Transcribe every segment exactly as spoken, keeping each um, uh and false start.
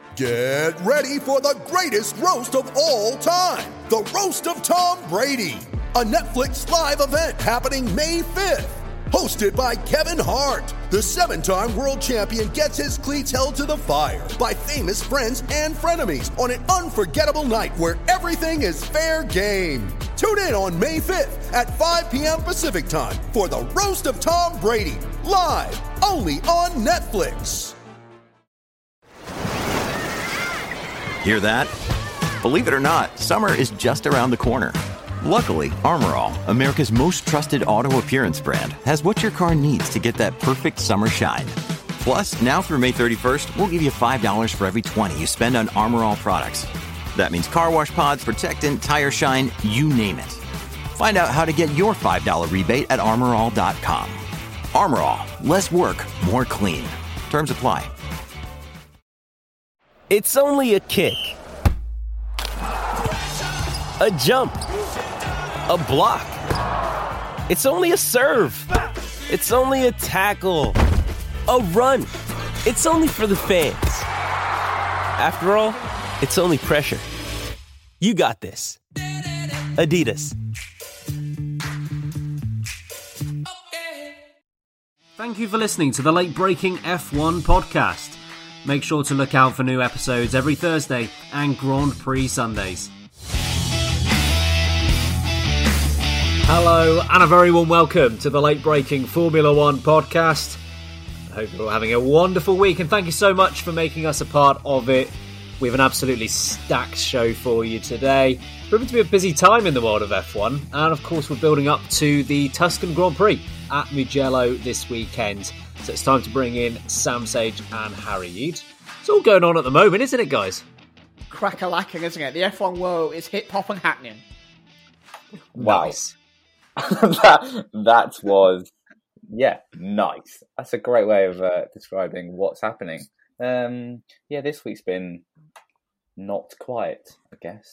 Get ready for the greatest roast of all time, the Roast of Tom Brady, a Netflix live event happening May fifth. Hosted by Kevin Hart, the seven-time world champion gets his cleats held to the fire by famous friends and frenemies on an unforgettable night where everything is fair game. Tune in on May fifth at five p.m. Pacific time for the Roast of Tom Brady, live only on Netflix. Hear that? Believe it or not, summer is just around the corner. Luckily, Armor All, America's most trusted auto appearance brand, has what your car needs to get that perfect summer shine. Plus, now through May thirty-first, we'll give you five dollars for every twenty you spend on Armor All products. That means car wash pods, protectant, tire shine, you name it. Find out how to get your five dollars rebate at armor all dot com. Armor All, less work, more clean. Terms apply. It's only a kick, a jump, a block. It's only a serve. It's only a tackle, a run. It's only for the fans. After all, it's only pressure. You got this. Adidas. Thank you for listening to the Late Breaking F one podcast. Make sure to look out for new episodes every Thursday and Grand Prix Sundays. Hello and a very warm welcome to the Late Breaking Formula One podcast. I hope you're all having a wonderful week and thank you so much for making us a part of it. We have an absolutely stacked show for you today. Proving to be a busy time in the world of F one, and of course we're building up to the Tuscan Grand Prix at Mugello this weekend. So it's time to bring in Sam Sage and Harry Eade. It's all going on at the moment, isn't it, guys? Crack-a-lacking, isn't it? The F one world is hip-hop and happening. Wow. Nice. that, that was, yeah, nice. That's a great way of uh, describing what's happening. Um, yeah, this week's been not quiet, I guess.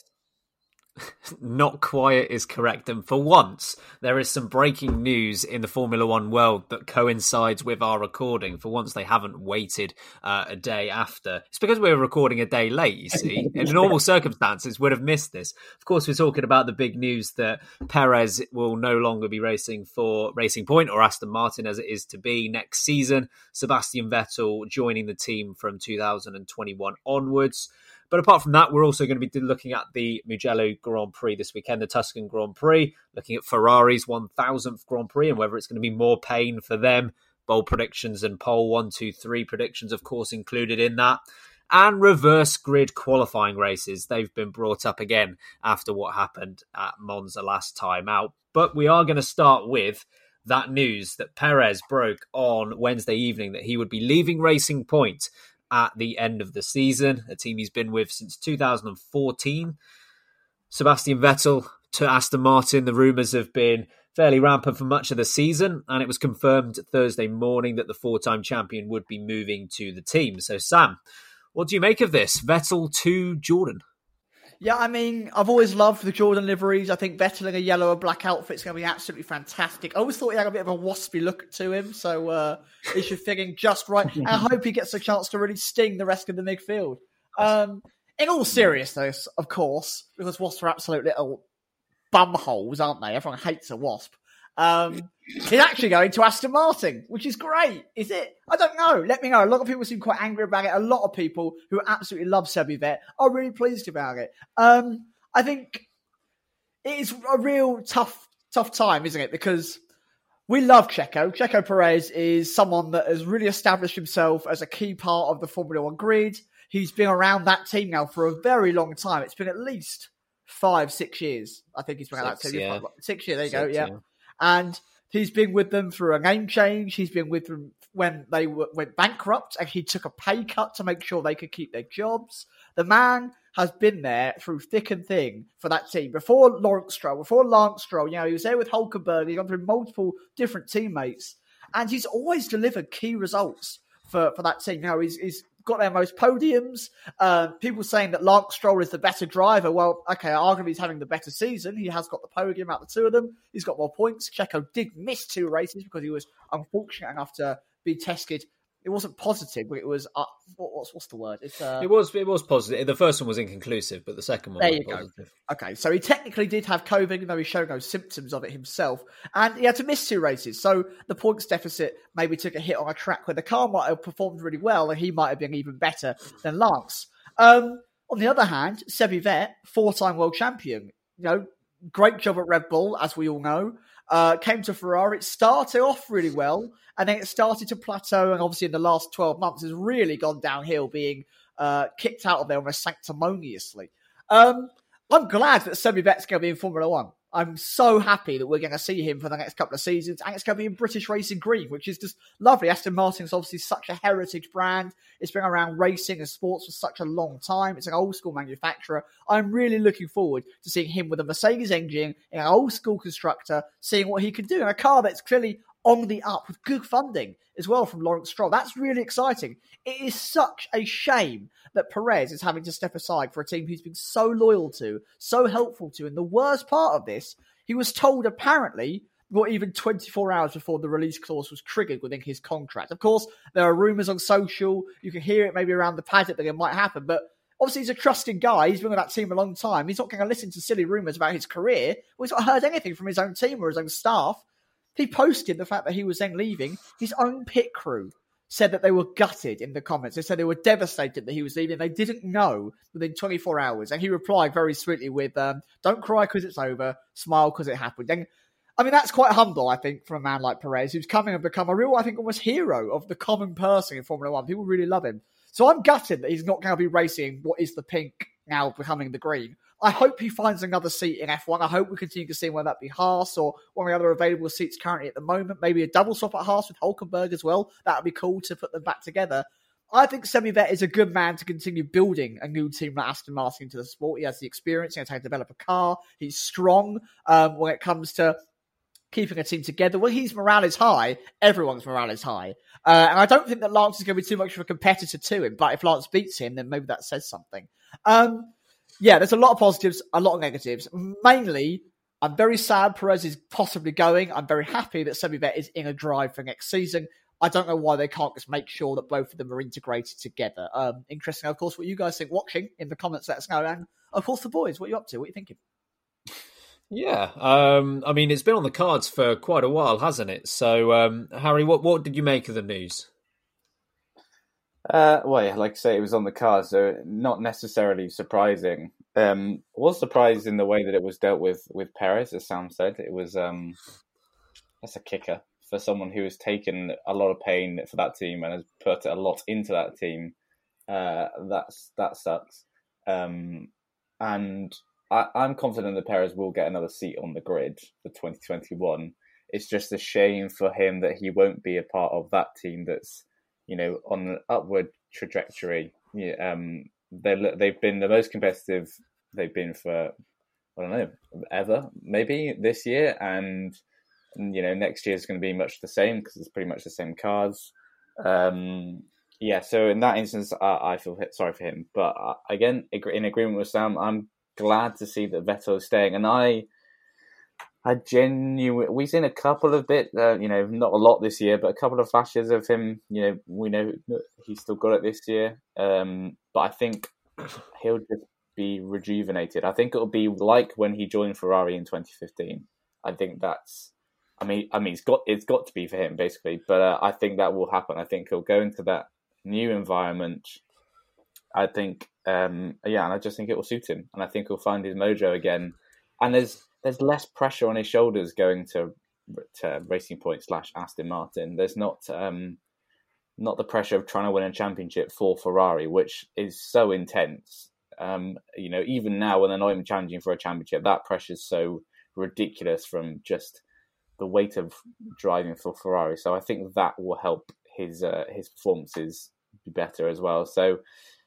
Not quiet is correct, and for once there is some breaking news in the Formula One world that coincides with our recording. For once they haven't waited uh, a day after. It's because we were recording a day late, you see. In normal circumstances would have missed this. Of course, we're talking about the big news that Perez will no longer be racing for Racing Point or Aston Martin as it is to be next season. Sebastian Vettel joining the team from two thousand twenty-one onwards. But apart from that, we're also going to be looking at the Mugello Grand Prix this weekend, the Tuscan Grand Prix, looking at Ferrari's one thousandth Grand Prix and whether it's going to be more pain for them. Bold predictions and pole one, two, three predictions, of course, included in that. And reverse grid qualifying races. They've been brought up again after what happened at Monza last time out. But we are going to start with that news that Perez broke on Wednesday evening that he would be leaving Racing Point at the end of the season, a team he's been with since two thousand fourteen. Sebastian Vettel to Aston Martin, the rumours have been fairly rampant for much of the season, and it was confirmed Thursday morning that the four-time champion would be moving to the team. So Sam, what do you make of this? Vettel to Jordan? Yeah, I mean, I've always loved the Jordan liveries. I think Vettel in a yellow and black outfit is going to be absolutely fantastic. I always thought he had a bit of a waspy look to him, so uh, he should fit in just right. And I hope he gets a chance to really sting the rest of the midfield. Um, in all seriousness, of course, because wasps are absolute little bumholes, aren't they? Everyone hates a wasp. Um, he's actually going to Aston Martin, which is great. Is it? I don't know. Let me know. A lot of people seem quite angry about it. A lot of people who absolutely love Sebi Vet are really pleased about it. Um, I think it is a real tough, tough time, isn't it? Because we love Checo. Checo Perez is someone that has really established himself as a key part of the Formula One grid. He's been around that team now for a very long time. It's been at least five, six years. I think he's been at that team. Yeah. Six years, there you Six, go, yeah. yeah. And he's been with them through a name change. He's been with them when they w- went bankrupt, and he took a pay cut to make sure they could keep their jobs. The man has been there through thick and thin for that team. Before Lawrence Stroll, before Lance Stroll, you know, he was there with Hulkenberg. He's gone through multiple different teammates, and he's always delivered key results for, for that team. You know, he's, he's got their most podiums. Uh, people saying that Lance Stroll is the better driver. Well, okay, arguably he's having the better season. He has got the podium out of the two of them. He's got more points. Checo did miss two races because he was unfortunate enough to be tested it wasn't positive, but it was uh, what, what's what's the word? It's uh, it was it was positive. The first one was inconclusive, but the second one there was you positive. Go. Okay, so he technically did have COVID, even though he showed no symptoms of it himself, and he had to miss two races. So the points deficit maybe took a hit on a track where the car might have performed really well, and he might have been even better than Lance. Um, on the other hand, Seb Vettel, four-time world champion, you know, great job at Red Bull, as we all know. Uh, came to Ferrari, it started off really well, and then it started to plateau, and obviously in the last twelve months has really gone downhill, being uh, kicked out of there almost sanctimoniously. Um, I'm glad that Seb Vettel's going to be in Formula One. I'm so happy that we're going to see him for the next couple of seasons, and it's going to be in British Racing Green, which is just lovely. Aston Martin's obviously such a heritage brand. It's been around racing and sports for such a long time. It's an old school manufacturer. I'm really looking forward to seeing him with a Mercedes engine in an old school constructor, seeing what he can do in a car that's clearly on the up with good funding as well from Lawrence Stroll. That's really exciting. It is such a shame that Perez is having to step aside for a team he's been so loyal to, so helpful to. And the worst part of this, he was told apparently not even twenty-four hours before the release clause was triggered within his contract. Of course, there are rumours on social. You can hear it maybe around the paddock that it might happen. But obviously, he's a trusted guy. He's been with that team a long time. He's not going to listen to silly rumours about his career. Well, he's not heard anything from his own team or his own staff. He posted the fact that he was then leaving. His own pit crew said that they were gutted in the comments. They said they were devastated that he was leaving. They didn't know within twenty-four hours. And he replied very sweetly with, um, don't cry because it's over, smile because it happened. And I mean, that's quite humble, I think, for a man like Perez, who's coming and become a real, I think, almost hero of the common person in Formula One. People really love him. So I'm gutted that he's not going to be racing what is the pink now becoming the green. I hope he finds another seat in F one. I hope we continue to see whether that be Haas or one of the other available seats currently at the moment. Maybe a double swap at Haas with Hulkenberg as well. That would be cool to put them back together. I think Seb Vettel is a good man to continue building a new team like Aston Martin into the sport. He has the experience. He knows how to develop a car. He's strong um, when it comes to keeping a team together. When his morale is high, everyone's morale is high. Uh, and I don't think that Lance is going to be too much of a competitor to him. But if Lance beats him, then maybe that says something. Um, Yeah, there's a lot of positives, a lot of negatives. Mainly, I'm very sad Perez is possibly going. I'm very happy that Seb Vettel is in a drive for next season. I don't know why they can't just make sure that both of them are integrated together. Um, interesting, of course, what you guys think watching in the comments, let us know. And, of course, the boys, what are you up to? What are you thinking? Yeah, um, I mean, it's been on the cards for quite a while, hasn't it? So, um, Harry, what, what did you make of the news? Uh, well, yeah, like I say, it was on the cards, so not necessarily surprising. Um, was surprised in the way that it was dealt with with Perez, as Sam said. It was um, that's a kicker for someone who has taken a lot of pain for that team and has put a lot into that team. Uh, that's that sucks. Um, and I, I'm confident that Perez will get another seat on the grid for twenty twenty-one. It's just a shame for him that he won't be a part of that team that's, you know, on an upward trajectory. Yeah, um, they they've been the most competitive they've been for, I don't know, ever, maybe this year, and, and you know, next year is going to be much the same because it's pretty much the same cars. Um, yeah, so in that instance, I, I feel sorry for him. But uh, again, in agreement with Sam, I'm glad to see that Vettel is staying, and I. I genuinely, we've seen a couple of bit, uh, you know, not a lot this year, but a couple of flashes of him. You know, we know he's still got it this year, um, but I think he'll just be rejuvenated. I think it'll be like when he joined Ferrari in twenty fifteen. I think that's, I mean, I mean, it's got it's got to be for him basically, but uh, I think that will happen. I think he'll go into that new environment. I think, um, yeah, and I just think it will suit him, and I think he'll find his mojo again. And there's there's less pressure on his shoulders going to to Racing Point slash Aston Martin. There's not um, not the pressure of trying to win a championship for Ferrari, which is so intense. Um, you know, even now when they're not even challenging for a championship, that pressure is so ridiculous from just the weight of driving for Ferrari. So I think that will help his uh, his performances be better as well. So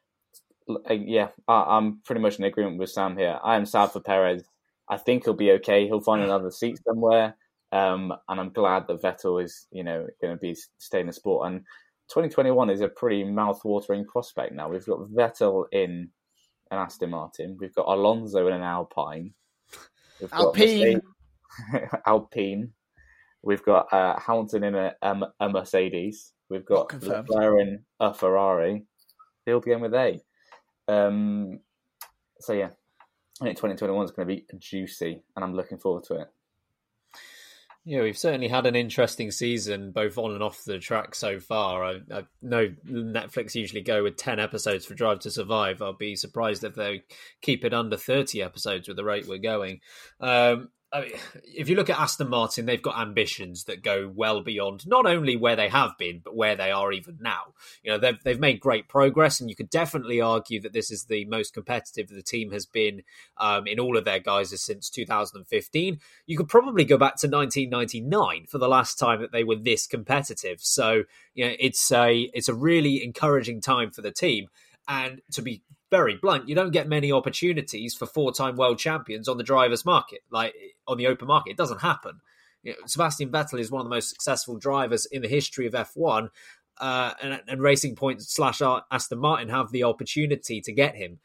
uh, yeah, I, I'm pretty much in agreement with Sam here. I am sad for Perez. I think he'll be okay. He'll find another seat somewhere. Um, and I'm glad that Vettel is, you know, going to be staying in the sport. And twenty twenty-one is a pretty mouth-watering prospect now. We've got Vettel in an Aston Martin. We've got Alonso in an Alpine. We've got Alpine. Alpine. We've got uh, Hamilton in a, um, a Mercedes. We've got Leclerc in a Ferrari. Field game with A. Um, so yeah, I think twenty twenty-one is going to be juicy, and I'm looking forward to it. Yeah, we've certainly had an interesting season, both on and off the track so far. I, I know Netflix usually go with ten episodes for Drive to Survive. I'll be surprised if they keep it under thirty episodes with the rate we're going. Um, I mean, if you look at Aston Martin, they've got ambitions that go well beyond not only where they have been, but where they are even now. You know, they've they've made great progress, and you could definitely argue that this is the most competitive the team has been um, in all of their guises since two thousand fifteen. You could probably go back to nineteen ninety-nine for the last time that they were this competitive. So, you know, it's a it's a really encouraging time for the team, and to be very blunt, you don't get many opportunities for four-time world champions on the drivers' market, like on the open market. It doesn't happen. You know, Sebastian Vettel is one of the most successful drivers in the history of F one, uh, and, and Racing Point slash Aston Martin have the opportunity to get him.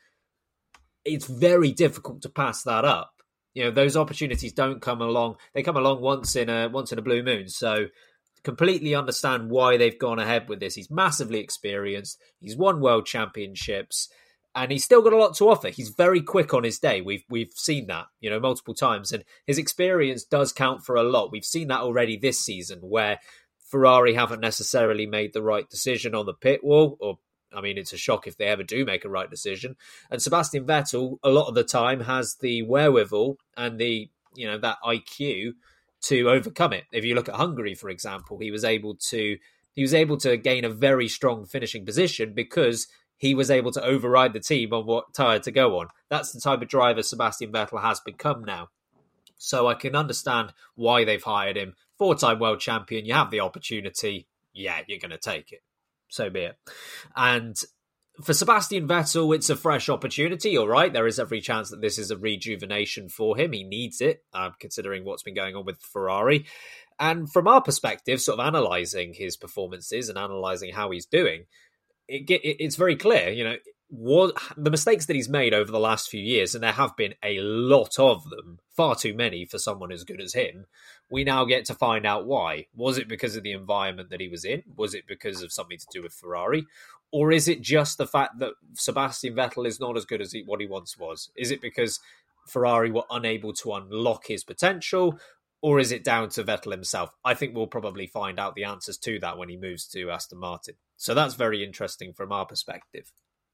It's very difficult to pass that up. You know, those opportunities don't come along. They come along once in a once in a blue moon. So completely understand why they've gone ahead with this. He's massively experienced. He's won world championships. And he's still got a lot to offer. He's very quick on his day. We've we've seen that, you know, multiple times. And his experience does count for a lot. We've seen that already this season, where Ferrari haven't necessarily made the right decision on the pit wall. Or, I mean, it's a shock if they ever do make a right decision. And Sebastian Vettel, a lot of the time, has the wherewithal and the, you know, that I Q to overcome it. If you look at Hungary, for example, he was able to he was able to gain a very strong finishing position because he was able to override the team on what tyre to go on. That's the type of driver Sebastian Vettel has become now. So I can understand why they've hired him. Four-time world champion, you have the opportunity. Yeah, you're going to take it. So be it. And for Sebastian Vettel, it's a fresh opportunity, all right? There is every chance that this is a rejuvenation for him. He needs it, uh, considering what's been going on with Ferrari. And from our perspective, sort of analysing his performances and analysing how he's doing, It, it, it's very clear, you know, what the mistakes that he's made over the last few years, and there have been a lot of them, far too many for someone as good as him. We now get to find out why. Was it because of the environment that he was in? Was it because of something to do with Ferrari? Or is it just the fact that Sebastian Vettel is not as good as he, what he once was? Is it because Ferrari were unable to unlock his potential? Or is it down to Vettel himself? I think we'll probably find out the answers to that when he moves to Aston Martin. So that's very interesting from our perspective.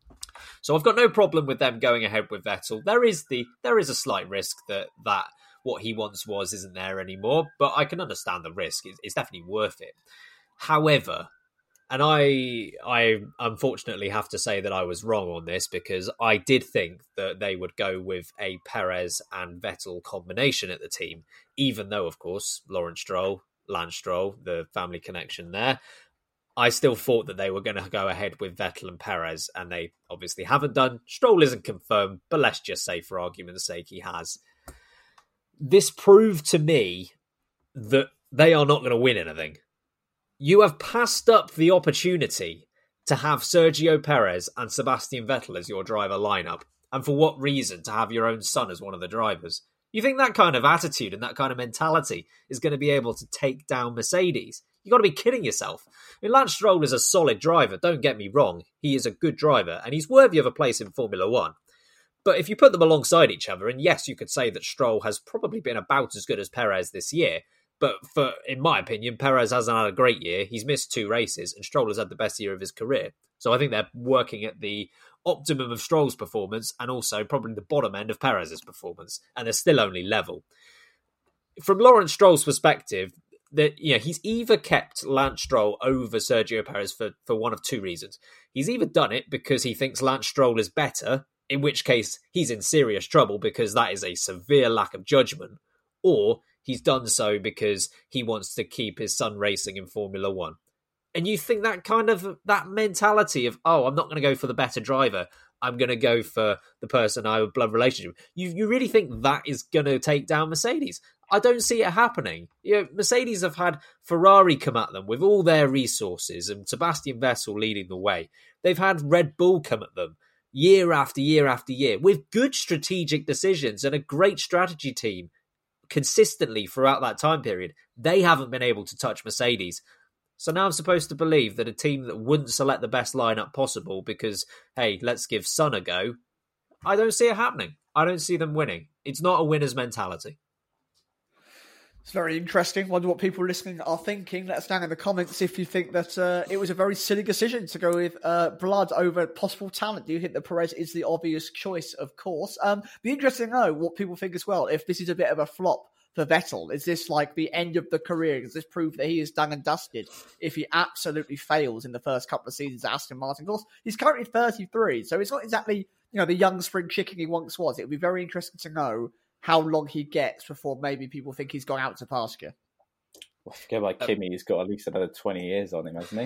So I've got no problem with them going ahead with Vettel. There is the there is a slight risk that, that what he once was isn't there anymore, but I can understand the risk. It's, it's definitely worth it. However, and I I unfortunately have to say that I was wrong on this, because I did think that they would go with a Perez and Vettel combination at the team, even though, of course, Lawrence Stroll, Lance Stroll, the family connection there, I still thought that they were going to go ahead with Vettel and Perez, and they obviously haven't done. Stroll isn't confirmed, but let's just say for argument's sake he has. This proved to me that they are not going to win anything. You have passed up the opportunity to have Sergio Perez and Sebastian Vettel as your driver lineup. And for what reason? To have your own son as one of the drivers. You think that kind of attitude and that kind of mentality is going to be able to take down Mercedes? You've got to be kidding yourself. I mean, Lance Stroll is a solid driver, don't get me wrong. He is a good driver, and he's worthy of a place in Formula One. But if you put them alongside each other, and yes, you could say that Stroll has probably been about as good as Perez this year, but for, in my opinion, Perez hasn't had a great year. He's missed two races, and Stroll has had the best year of his career. So I think they're working at the optimum of Stroll's performance and also probably the bottom end of Perez's performance, and they're still only level. From Lawrence Stroll's perspective, that you know, he's either kept Lance Stroll over Sergio Perez for, for one of two reasons. He's either done it because he thinks Lance Stroll is better, in which case he's in serious trouble because that is a severe lack of judgment, or he's done so because he wants to keep his son racing in Formula One. And you think that kind of, that mentality of, oh, I'm not going to go for the better driver, I'm going to go for the person I have a blood relationship with. You, you really think that is going to take down Mercedes? I don't see it happening. You know, Mercedes have had Ferrari come at them with all their resources and Sebastian Vettel leading the way. They've had Red Bull come at them year after year after year with good strategic decisions and a great strategy team consistently throughout that time period. They haven't been able to touch Mercedes. So now I'm supposed to believe that a team that wouldn't select the best lineup possible because, hey, let's give Sun a go, I don't see it happening. I don't see them winning. It's not a winner's mentality. It's very interesting. Wonder what people listening are thinking. Let us know in the comments if you think that uh, it was a very silly decision to go with uh, blood over possible talent. Do you think that Perez is the obvious choice? Of course. Um, be interesting to know what people think as well. If this is a bit of a flop for Vettel, is this like the end of the career? Does this prove that he is done and dusted if he absolutely fails in the first couple of seasons at Aston Martin? Of course, he's currently thirty-three, so it's not exactly, you know, the young spring chicken he once was. It would be very interesting to know how long he gets before maybe people think he's gone out to pasture. Well, forget about Kimi, he's got at least another twenty years on him, hasn't he?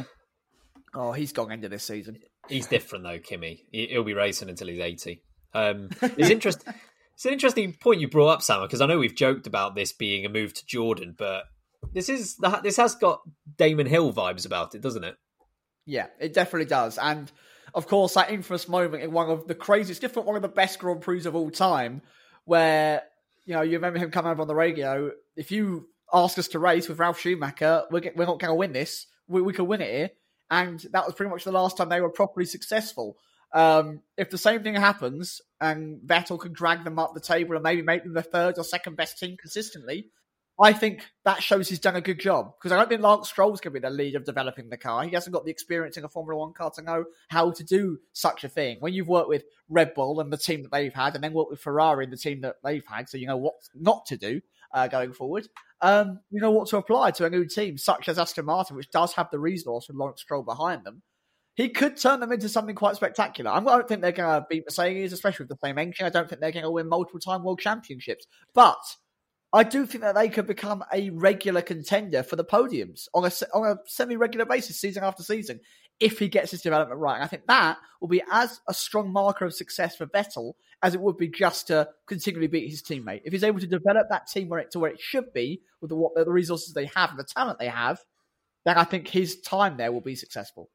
Oh, he's gone into this season. He's different though, Kimi. He'll be racing until he's eighty. Um, it's interesting. It's an interesting point you brought up, Sam, because I know we've joked about this being a move to Jordan, but this is this has got Damon Hill vibes about it, doesn't it? Yeah, it definitely does. And of course, that infamous moment in one of the craziest, different one of the best Grand Prix of all time, where, you know, you remember him coming over on the radio, if you ask us to race with Ralf Schumacher, we're, we're not going to win this. We, we could win it here. And that was pretty much the last time they were properly successful. Um, if the same thing happens and Vettel can drag them up the table and maybe make them the third or second best team consistently, I think that shows he's done a good job. Because I don't think Lance Stroll's going to be the lead of developing the car. He hasn't got the experience in a Formula One car to know how to do such a thing. When you've worked with Red Bull and the team that they've had, and then worked with Ferrari and the team that they've had, so you know what not to do uh, going forward, um, you know what to apply to a new team such as Aston Martin, which does have the resource with Lawrence Stroll behind them. He could turn them into something quite spectacular. I don't think they're going to beat Mercedes, especially with the same engine. I don't think they're going to win multiple-time world championships. But I do think that they could become a regular contender for the podiums on a, on a semi-regular basis, season after season, if he gets his development right. And I think that will be as a strong marker of success for Vettel as it would be just to continually beat his teammate. If he's able to develop that team where it, to where it should be, with the, what, the resources they have and the talent they have, then I think his time there will be successful.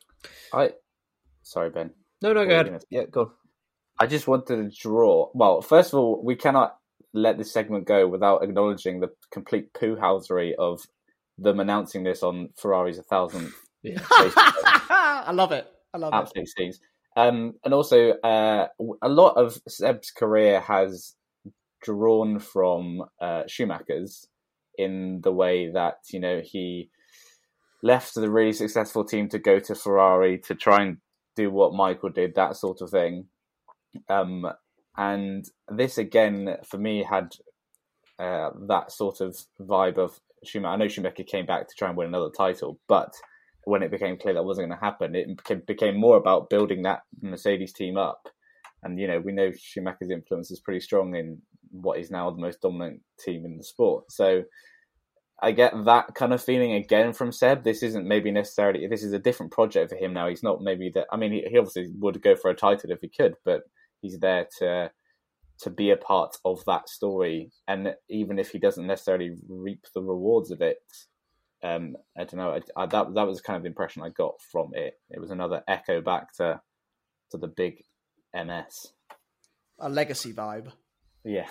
I, sorry, Ben. No, no, go ahead. Yeah, go on. I just wanted to draw. Well, first of all, we cannot let this segment go without acknowledging the complete poo-housery of them announcing this on Ferrari's a thousandth. Yeah. I love it. I love Absolute it. scenes. Um, and also, uh, a lot of Seb's career has drawn from uh, Schumacher's in the way that, you know, he left the really successful team to go to Ferrari to try and do what Michael did, that sort of thing. Um, and this, again, for me, had uh, that sort of vibe of Schumacher. I know Schumacher came back to try and win another title, but when it became clear that wasn't going to happen, it became more about building that Mercedes team up. And, you know, we know Schumacher's influence is pretty strong in what is now the most dominant team in the sport. So I get that kind of feeling again from Seb. This isn't maybe necessarily, this is a different project for him now. He's not maybe that, I mean, he, he obviously would go for a title if he could, but he's there to to be a part of that story. And even if he doesn't necessarily reap the rewards of it, um, I don't know, I, I, that that was kind of the impression I got from it. It was another echo back to to the big M S. A legacy vibe. Yeah.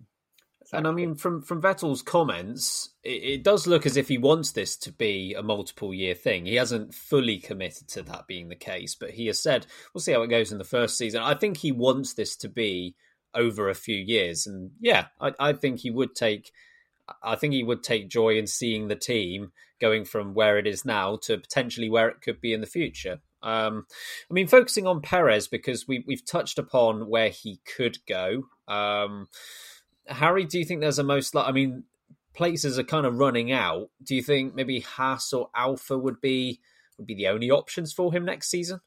And I mean, from, from Vettel's comments, it, it does look as if he wants this to be a multiple year thing. He hasn't fully committed to that being the case, but he has said, we'll see how it goes in the first season. I think he wants this to be over a few years. And yeah, I, I think he would take, I think he would take joy in seeing the team going from where it is now to potentially where it could be in the future. Um, I mean, focusing on Perez, because we, we've touched upon where he could go. Um, Harry, do you think there's a most, I mean, places are kind of running out. Do you think maybe Haas or Alpha would be would be the only options for him next season?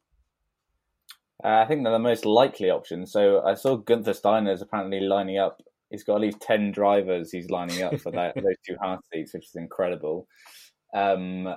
Uh, I think they're the most likely options. So I saw Gunther Steiner is apparently lining up. He's got at least ten drivers he's lining up for that, those two Haas seats, which is incredible. Um,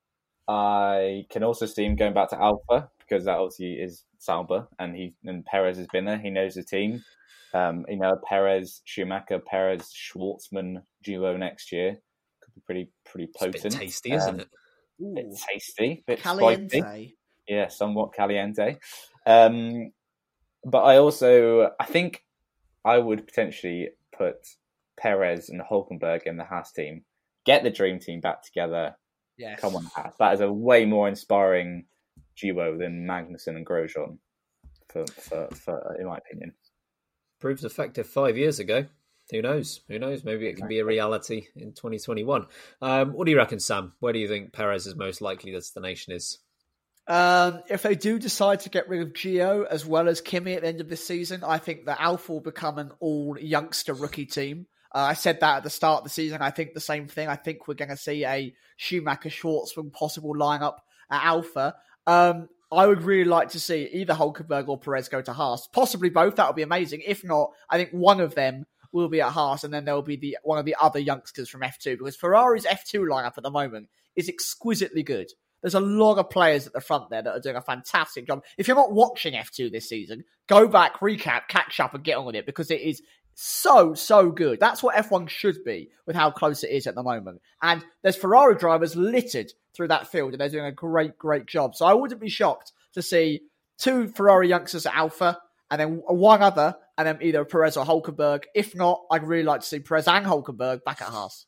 I can also see him going back to Alpha because that obviously is Sauber, and he and Perez has been there. He knows the team. Um, you know, Perez, Schumacher, Perez, Schwartzman duo next year could be pretty, pretty potent. It's a bit tasty, isn't um, it? Ooh. Bit tasty, bit Caliente. spicy. Yeah, somewhat caliente. Um, but I also, I think I would potentially put Perez and Hulkenberg in the Haas team, get the dream team back together, Yes. Come on, Haas. That is a way more inspiring duo than Magnussen and Grosjean, for, for, for in my opinion. Proved effective five years ago. Who knows? Who knows? Maybe it can be a reality in twenty twenty-one. Um, what do you reckon, Sam? Where do you think Perez's most likely destination is? Um, if they do decide to get rid of Gio as well as Kimi at the end of this season, I think that Alfa will become an all youngster rookie team. Uh, I said that at the start of the season. I think the same thing. I think we're going to see a Schumacher Schwartzman possible lineup at Alfa. Um, I would really like to see either Hulkenberg or Perez go to Haas. Possibly both. That would be amazing. If not, I think one of them will be at Haas, and then there will be the one of the other youngsters from F two, because Ferrari's F two lineup at the moment is exquisitely good. There's a lot of players at the front there that are doing a fantastic job. If you're not watching F two this season, go back, recap, catch up, and get on with it, because it is so, so good. That's what F one should be, with how close it is at the moment. And there's Ferrari drivers littered through that field, and they're doing a great, great job. So I wouldn't be shocked to see two Ferrari youngsters at Alfa, and then one other, and then either Perez or Hulkenberg. If not, I'd really like to see Perez and Hulkenberg back at Haas.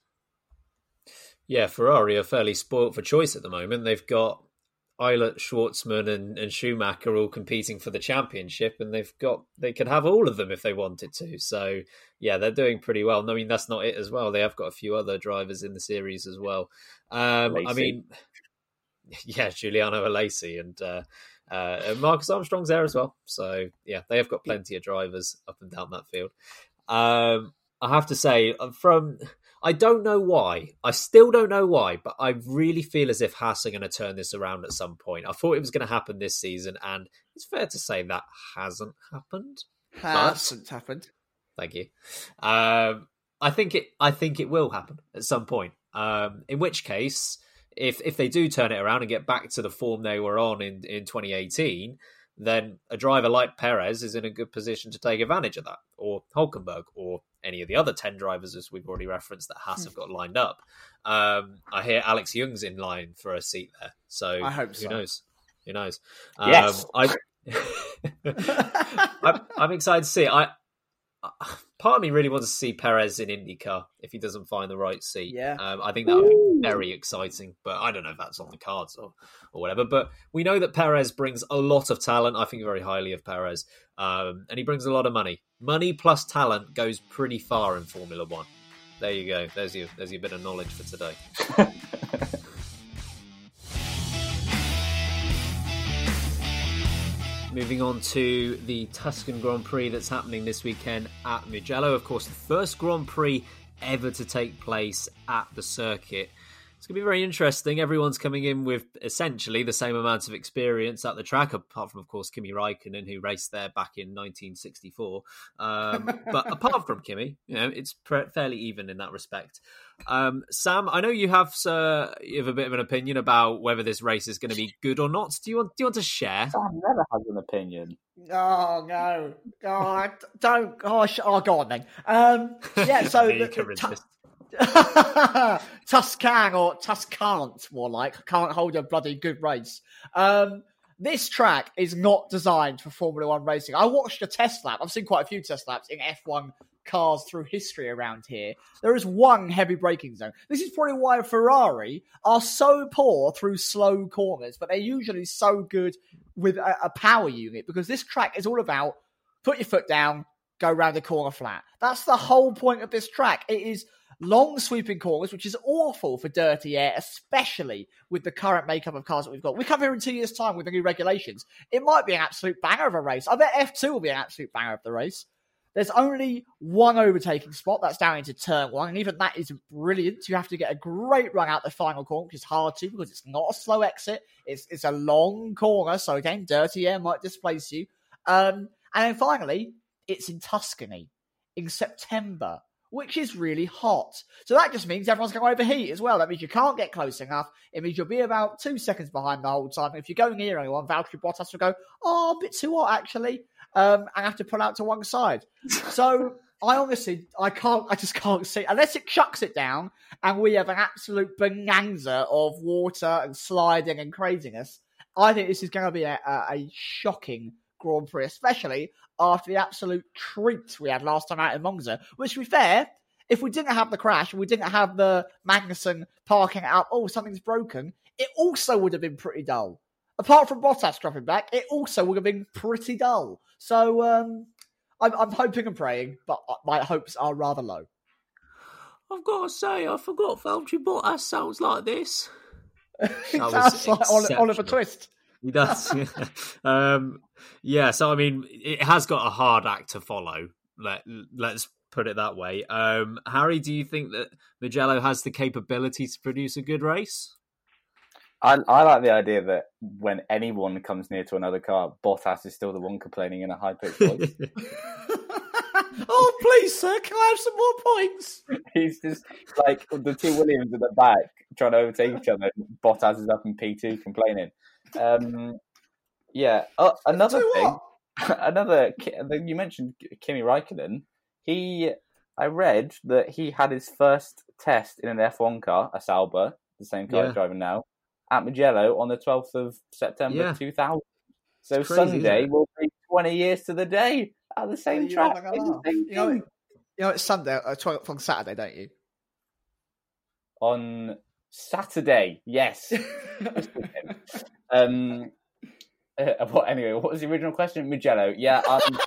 Yeah, Ferrari are fairly spoilt for choice at the moment. They've got Eilert, Schwartzman and, and Schumacher all competing for the championship, and they've got they could have all of them if they wanted to. So, yeah, they're doing pretty well. I mean, that's not it as well. They have got a few other drivers in the series as well. Um, I mean, yeah, Giuliano Alesi and... Uh, Uh, and Marcus Armstrong's there as well. So, yeah, they have got plenty of drivers up and down that field. Um, I have to say, from I don't know why. I still don't know why, but I really feel as if Haas are going to turn this around at some point. I thought it was going to happen this season, and it's fair to say that hasn't happened. Hasn't but, happened. Thank you. Um, I think it. I think it will happen at some point. Um, in which case, if if they do turn it around and get back to the form they were on in, in twenty eighteen, then a driver like Perez is in a good position to take advantage of that, or Hulkenberg, or any of the other ten drivers, as we've already referenced, that Haas have got lined up. Um, I hear Alex Young's in line for a seat there, so I hope so. Who knows? Who knows? Yes. Um, I, I'm, I'm excited to see. I part of me really wants to see Perez in IndyCar if he doesn't find the right seat. Yeah. Um, I think that would be very exciting, but I don't know if that's on the cards or, or whatever. But we know that Perez brings a lot of talent. I think very highly of Perez, um, and he brings a lot of money. Money plus talent goes pretty far in Formula One. There you go. There's your there's your bit of knowledge for today. Moving on to the Tuscan Grand Prix that's happening this weekend at Mugello. Of course, the first Grand Prix ever to take place at the circuit. It's going to be very interesting. Everyone's coming in with essentially the same amount of experience at the track, apart from, of course, Kimi Räikkönen, who raced there back in nineteen sixty-four. Um, but apart from Kimi, you know, it's pre- fairly even in that respect. Um, Sam, I know you have uh, you have a bit of an opinion about whether this race is going to be good or not. Do you want Do you want to share? Sam never has an opinion. Oh no! Oh, don't! Gosh! Oh, go on then. Um, yeah. So the, the, t- Tuscan or Tuscant, more like, can't hold a bloody good race. Um, this track is not designed for Formula One racing. I watched a test lap. I've seen quite a few test laps in F one cars through history around here. There is one heavy braking zone. This is probably why Ferrari are so poor through slow corners, but they're usually so good with a, a power unit, because this track is all about put your foot down, go round the corner flat. That's the whole point of this track. It is long sweeping corners, which is awful for dirty air, especially with the current makeup of cars that we've got. We come here in two years' time with the new regulations. It might be an absolute banger of a race. I bet F two will be an absolute banger of the race. There's only one overtaking spot. That's down into turn one, and even that is brilliant. You have to get a great run out the final corner, which is hard to, because it's not a slow exit. It's it's a long corner, so again, dirty air might displace you. Um, and then finally, it's in Tuscany in September, which is really hot. So that just means everyone's going to overheat as well. That means you can't get close enough. It means you'll be about two seconds behind the whole time. If you're going near anyone, Valtteri Bottas will go, oh, a bit too hot, actually, um, and have to pull out to one side. So I honestly, I can't, I just can't see, unless it chucks it down and we have an absolute bonanza of water and sliding and craziness. I think this is going to be a, a, a shocking Grand Prix, especially after the absolute treat we had last time out in Monza, which, to be fair, if we didn't have the crash, we didn't have the Magnussen parking out, oh, something's broken, it also would have been pretty dull. Apart from Bottas dropping back, it also would have been pretty dull. So um, I'm, I'm hoping and praying, but my hopes are rather low. I've got to say, I forgot Valtteri Bottas sounds like this. It sounds like Oliver Twist. He does. um, yeah, so I mean, it has got a hard act to follow. Let, let's put it that way. Um, Harry, do you think that Mugello has the capability to produce a good race? I, I like the idea that when anyone comes near to another car, Bottas is still the one complaining in a high-pitched voice. Oh, please, sir, can I have some more points? He's just like the two Williams at the back trying to overtake each other. Bottas is up in P two complaining. Um, yeah, oh, another thing, another, you mentioned Kimi Räikkönen. He, I read that he had his first test in an F one car, a Sauber, the same car Yeah. he's driving now, at Mugello on the twelfth of September Yeah. two thousand. So It's crazy, Sunday isn't it? will be twenty years to the day at the same You track. never in the know. same You know, thing. you know, it's Sunday, uh, twelfth on Saturday, don't you? On Saturday, yes. um. Uh, what anyway? What was the original question? Mugello. Yeah. Um,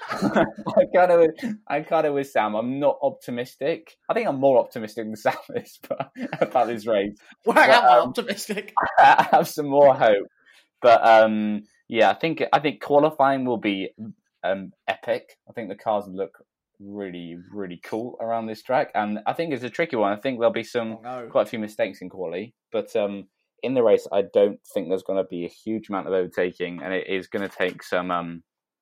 I kind of, I kind of with Sam. I'm not optimistic. I think I'm more optimistic than Sam is but, about this race. Well, But, am I um, optimistic? I have some more hope, but um, yeah, I think I think qualifying will be um epic. I think the cars look really, really cool around this track, and I think it's a tricky one. I think there'll be some Oh, no. quite a few mistakes in quali, but um, in the race, I don't think there's going to be a huge amount of overtaking, and it is going to take some um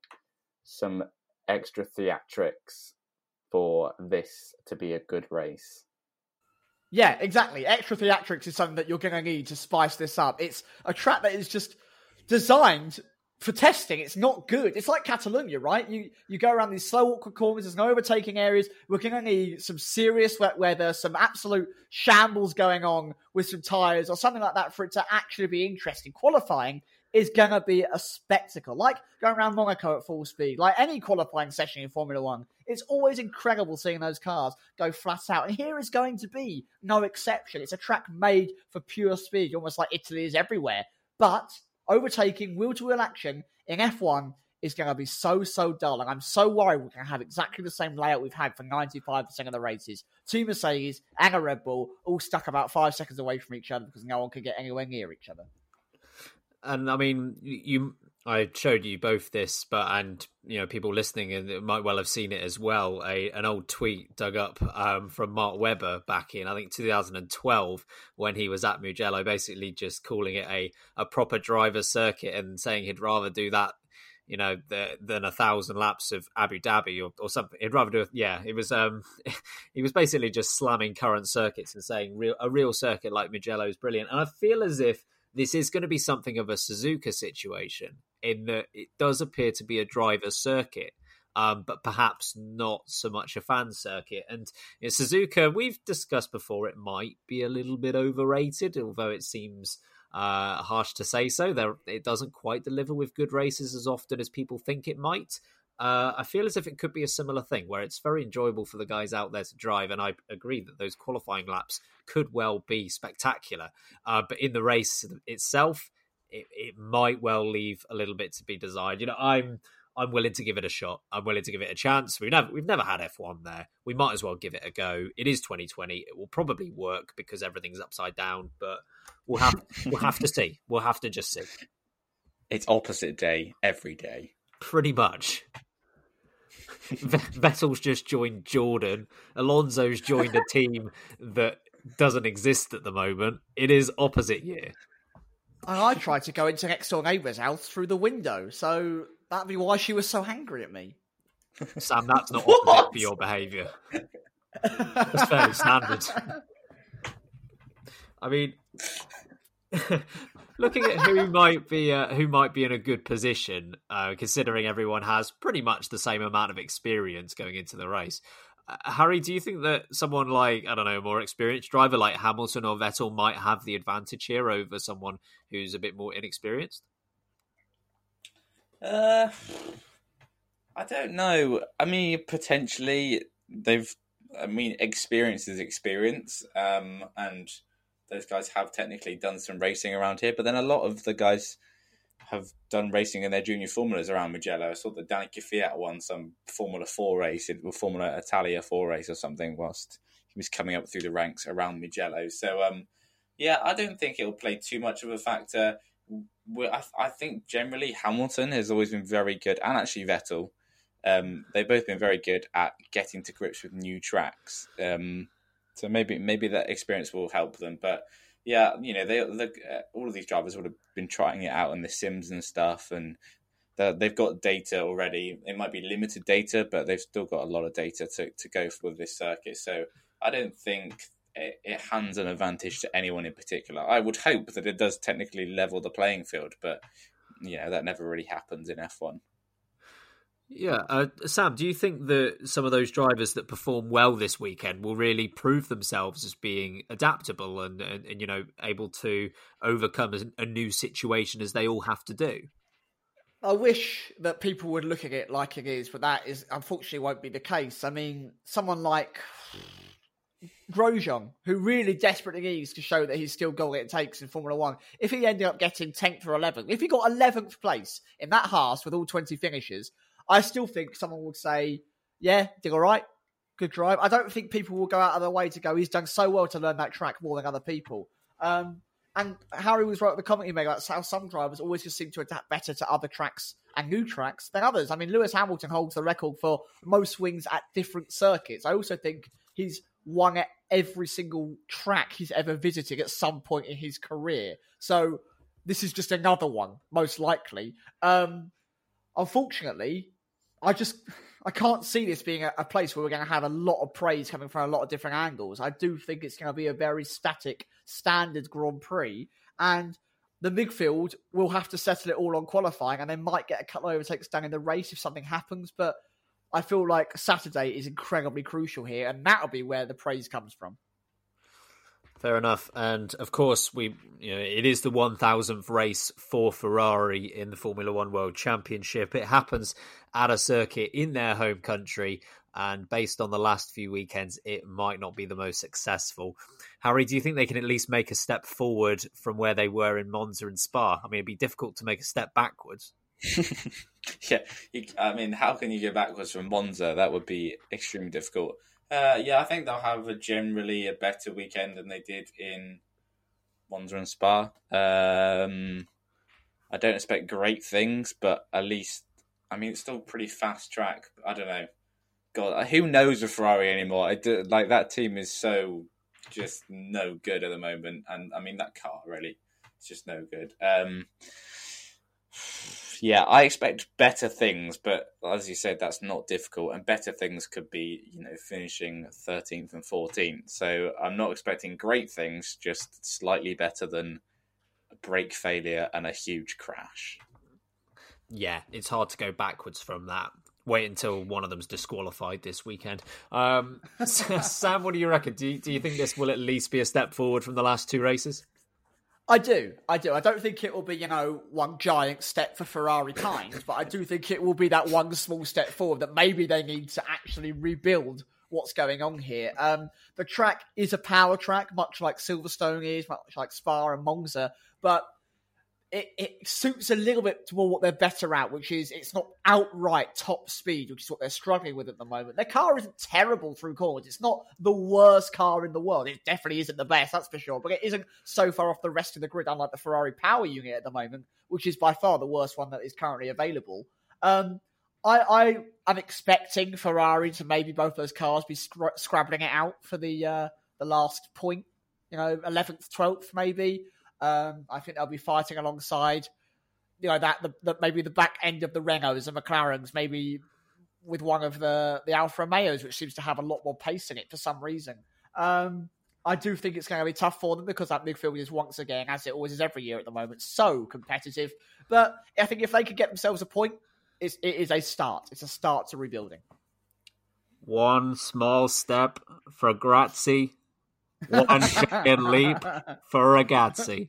some extra theatrics for this to be a good race. Yeah, exactly. Extra theatrics is something that you're going to need to spice this up. It's a track that is just designed for testing. It's not good. It's like Catalonia, right? You you go around these slow, awkward corners. There's no overtaking areas. We're going to need some serious wet weather, some absolute shambles going on with some tyres or something like that for it to actually be interesting. Qualifying is going to be a spectacle. Like going around Monaco at full speed, like any qualifying session in Formula One. It's always incredible seeing those cars go flat out. And here is going to be no exception. It's a track made for pure speed, almost like Italy is everywhere. But overtaking wheel-to-wheel action in F one is going to be so, so dull. And I'm so worried we're going to have exactly the same layout we've had for ninety-five percent of the races. Two Mercedes and a Red Bull all stuck about five seconds away from each other because no one could get anywhere near each other. And I mean, you, I showed you both this, but and you know, people listening and might well have seen it as well. A an old tweet dug up um, from Mark Webber back in I think two thousand twelve when he was at Mugello, basically just calling it a a proper driver circuit and saying he'd rather do that, you know, the, than a thousand laps of Abu Dhabi or, or something. He'd rather do it. Yeah, it was. Um, he was basically just slamming current circuits and saying real a real circuit like Mugello is brilliant. And I feel as if this is going to be something of a Suzuka situation in that it does appear to be a driver circuit, um, but perhaps not so much a fan circuit. And in Suzuka, we've discussed before, it might be a little bit overrated, although it seems uh, harsh to say so. There, it doesn't quite deliver with good races as often as people think it might. Uh, I feel as if it could be a similar thing where it's very enjoyable for the guys out there to drive, and I agree that those qualifying laps could well be spectacular. Uh, but in the race itself, it, it might well leave a little bit to be desired. You know, I'm I'm willing to give it a shot. I'm willing to give it a chance. We've never we've never had F one there. We might as well give it a go. It is twenty twenty. It will probably work because everything's upside down, but we'll have we'll have to see. We'll have to just see. It's opposite day every day. Pretty much. Vettel's just joined Jordan. Alonso's joined a team that doesn't exist at the moment. It is opposite year. And I tried to go into next door neighbour's house through the window, so that'd be why she was so angry at me. Sam, that's not opposite for your behaviour. That's fairly standard. I mean, looking at who might be uh, who might be in a good position, uh, considering everyone has pretty much the same amount of experience going into the race. Uh, Harry, do you think that someone like, I don't know, a more experienced driver like Hamilton or Vettel might have the advantage here over someone who's a bit more inexperienced? Uh, I don't know. I mean, potentially they've I mean, experience is experience, um, and those guys have technically done some racing around here. But then a lot of the guys have done racing in their junior formulas around Mugello. I saw that Danica Fiat won some Formula Four race, or Formula Italia Four race or something, whilst he was coming up through the ranks around Mugello. So, um, yeah, I don't think it'll play too much of a factor. I, I think generally Hamilton has always been very good, and actually Vettel. Um, they've both been very good at getting to grips with new tracks. Um, so maybe maybe that experience will help them. But yeah, you know, they, they uh, all of these drivers would have been trying it out in the sims and stuff, and they've got data already. It might be limited data, but they've still got a lot of data to, to go for with this circuit. So I don't think it, it hands an advantage to anyone in particular. I would hope that it does technically level the playing field, but yeah, that never really happens in F one. Yeah, uh, Sam, do you think that some of those drivers that perform well this weekend will really prove themselves as being adaptable and, and, and you know, able to overcome a, a new situation as they all have to do? I wish that people would look at it like it is, but that is unfortunately won't be the case. I mean, someone like Grosjean, who really desperately needs to show that he's still got what it takes in Formula One, if he ended up getting tenth or eleventh, if he got eleventh place in that Haas with all twenty finishes, I still think someone would say, yeah, did all right, good drive. I don't think people will go out of their way to go, he's done so well to learn that track more than other people. Um, and Harry was right at the comment he made about how some drivers always just seem to adapt better to other tracks and new tracks than others. I mean, Lewis Hamilton holds the record for most wins at different circuits. I also think he's won at every single track he's ever visited at some point in his career. So this is just another one, most likely. Um, unfortunately, I just I can't see this being a, a place where we're going to have a lot of praise coming from a lot of different angles. I do think it's going to be a very static, standard Grand Prix, and the midfield will have to settle it all on qualifying, and they might get a couple of overtakes down in the race if something happens, but I feel like Saturday is incredibly crucial here, and that'll be where the praise comes from. Fair enough. And of course, we you know it is the one thousandth race for Ferrari in the Formula One World Championship. It happens at a circuit in their home country, and based on the last few weekends, it might not be the most successful. Harry, do you think they can at least make a step forward from where they were in Monza and Spa? I mean, it'd be difficult to make a step backwards. yeah, you, I mean, how can you go backwards from Monza? That would be extremely difficult. Uh, yeah, I think they'll have a generally a better weekend than they did in Monza and Spa. Um, I don't expect great things, but at least, I mean, it's still a pretty fast track. I don't know. God, who knows with Ferrari anymore? I do, like, that team is so just no good at the moment. And, I mean, that car, really, it's just no good. Um, yeah, I expect better things, but as you said, that's not difficult. And better things could be, you know, finishing thirteenth and fourteenth. So I'm not expecting great things, just slightly better than a brake failure and a huge crash. Yeah, it's hard to go backwards from that. Wait until one of them's disqualified this weekend. Um, Sam, what do you reckon? Do you, do you think this will at least be a step forward from the last two races? I do, I do. I don't think it will be, you know, one giant step for Ferrari kind, but I do think it will be that one small step forward that maybe they need to actually rebuild what's going on here. Um, the track is a power track, much like Silverstone is, much like Spa and Monza, but it, it suits a little bit more what they're better at, which is it's not outright top speed, which is what they're struggling with at the moment. Their car isn't terrible through corners. It's not the worst car in the world. It definitely isn't the best, that's for sure, but it isn't so far off the rest of the grid, unlike the Ferrari power unit at the moment, which is by far the worst one that is currently available. Um, I, I am expecting Ferrari to maybe both those cars be scr- scrabbling it out for the uh, the last point, you know, eleventh, twelfth maybe. Um, I think they'll be fighting alongside, you know, that the, the maybe the back end of the Renaults and McLarens, maybe with one of the, the Alfa Romeos, which seems to have a lot more pace in it for some reason. Um, I do think it's going to be tough for them because that midfield is once again, as it always is every year at the moment, so competitive. But I think if they could get themselves a point, it's, it is a start. It's a start to rebuilding. One small step for Grazzi. One giant leap for Ragazzi.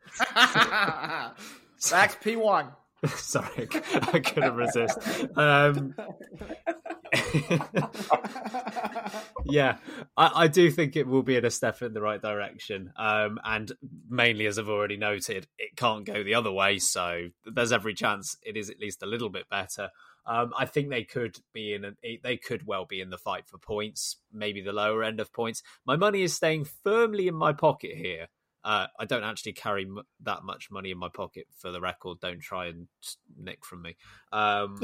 That's P one. Sorry, I couldn't resist. Um, Yeah, I, I do think it will be in a step in the right direction. Um, and mainly, as I've already noted, it can't go the other way. So there's every chance it is at least a little bit better. Um, I think they could be in. A, they could well be in the fight for points, maybe the lower end of points. My money is staying firmly in my pocket here. Uh, I don't actually carry m- that much money in my pocket, for the record. Don't try and nick from me. Um,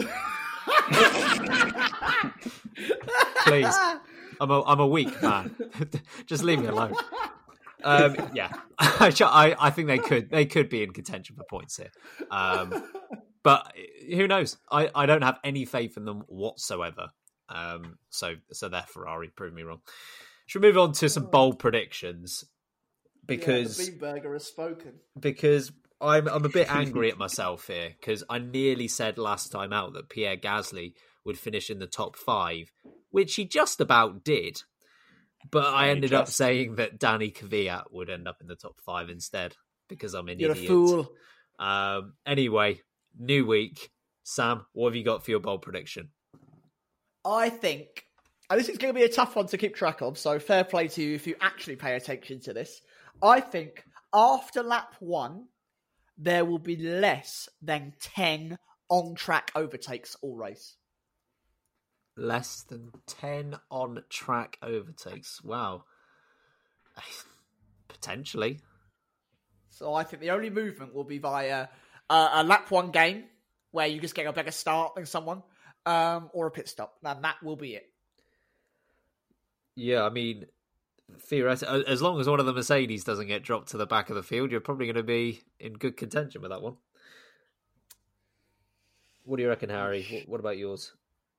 please. I'm a I'm a weak man. Just leave me alone. Um, yeah, I, I think they could they could be in contention for points here, um, but who knows? I, I don't have any faith in them whatsoever. Um, so so there, Ferrari, prove me wrong. Should we move on to some bold predictions? Because yeah, the Beanburger has spoken. Because I'm I'm a bit angry at myself here, because I nearly said last time out that Pierre Gasly would finish in the top five, which he just about did. But I ended just... up saying that Danny Kvyat would end up in the top five instead, because I'm an You're idiot. You're a fool. Um, anyway, new week. Sam, what have you got for your bold prediction? I think, and this is going to be a tough one to keep track of, so fair play to you if you actually pay attention to this. I think after lap one, there will be less than ten on-track overtakes all race. Less than ten on-track overtakes. Wow. Potentially. So I think the only movement will be via uh, a lap one game, where you just get a better start than someone, um, or a pit stop. And that will be it. Yeah, I mean, theoretically, as long as one of the Mercedes doesn't get dropped to the back of the field, you're probably going to be in good contention with that one. What do you reckon, Harry? What about yours?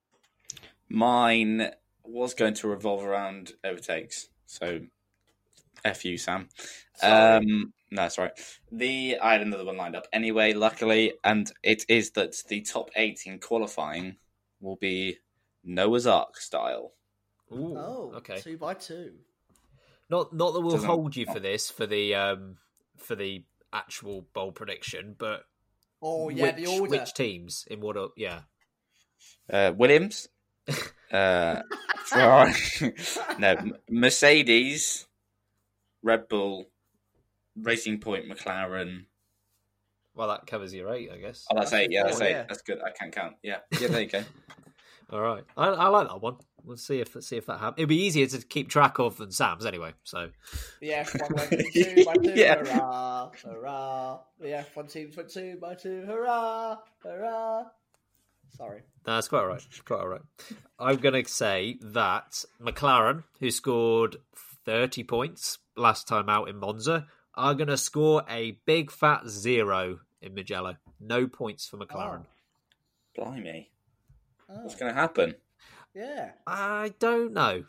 Mine was going to revolve around overtakes, so F you, Sam. Um, no, that's right. The I had another one lined up anyway, luckily, and it is that the top eight in qualifying will be Noah's Ark style. Ooh, oh, okay. Two by two. Not, not that we'll Doesn't, hold you for this for the um for the actual bold prediction, but oh yeah, which, the order. Which teams in what? Yeah, uh, Williams. uh, Ferrari. No, Mercedes, Red Bull, Racing Point, McLaren. Well, that covers your eight, I guess. Oh, that's, that's eight. Yeah, that's four, eight. Yeah. That's good. I can count. Yeah, yeah. There you go. All right, I, I like that one. We'll see if let's see if that happens. It'll be easier to keep track of than Sam's anyway. So yeah, one by two by two, yeah. hurrah, hurrah. Yeah, one team for two by two, hurrah, hurrah. Sorry. No, that's quite all right. Quite all right. I'm going to say that McLaren, who scored thirty points last time out in Monza, are going to score a big fat zero in Mugello. No points for McLaren. Oh. Blimey. Oh. What's going to happen? Yeah. I don't know.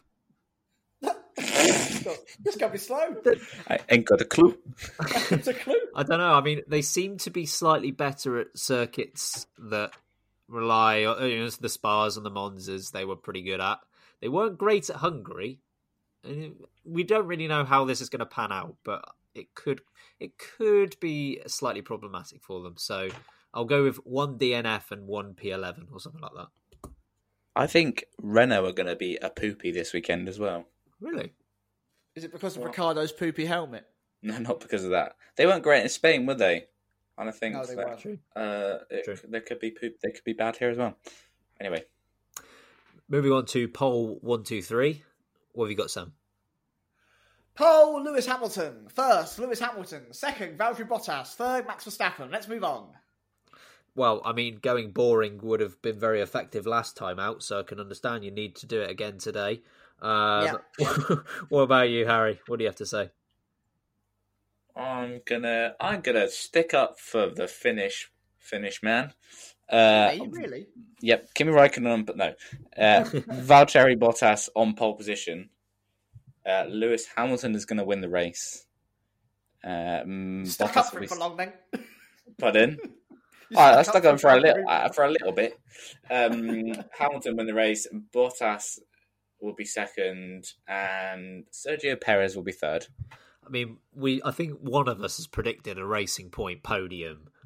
This got to be slow. I ain't got a clue. It's a clue. I don't know. I mean, they seem to be slightly better at circuits that rely on, you know, the Spas and the Monzas. They were pretty good at. They weren't great at Hungary. We don't really know how this is going to pan out, but it could it could be slightly problematic for them. So I'll go with one D N F and one P eleven or something like that. I think Renault are going to be a poopy this weekend as well. Really? Is it because of What? Ricciardo's poopy helmet? No, not because of that. They weren't great in Spain, were they? And I think No, they that, weren't. True. uh, it, True. there could be poop. They could be bad here as well. Anyway, Moving on to poll one, two, three. What have you got, Sam? Pole, Lewis Hamilton. First, Lewis Hamilton. Second, Valtteri Bottas. Third, Max Verstappen. Let's move on. Well, I mean, going boring would have been very effective last time out, so I can understand you need to do it again today. Um, what about you, Harry? What do you have to say? I'm gonna I'm gonna stick up for the Finnish Finnish man. Uh, Hey, really? Yep, Kimi Raikkonen, but no. Uh, Valtteri Bottas on pole position. Uh, Lewis Hamilton is going to win the race. Um, Stuck Bottas up for will it be- for long then. Pardon? You I, I stuck stuck on for a it little uh, for a little bit. Um, Hamilton win the race. Bottas will be second, and Sergio Perez will be third. I mean, we. I think one of us has predicted a Racing Point podium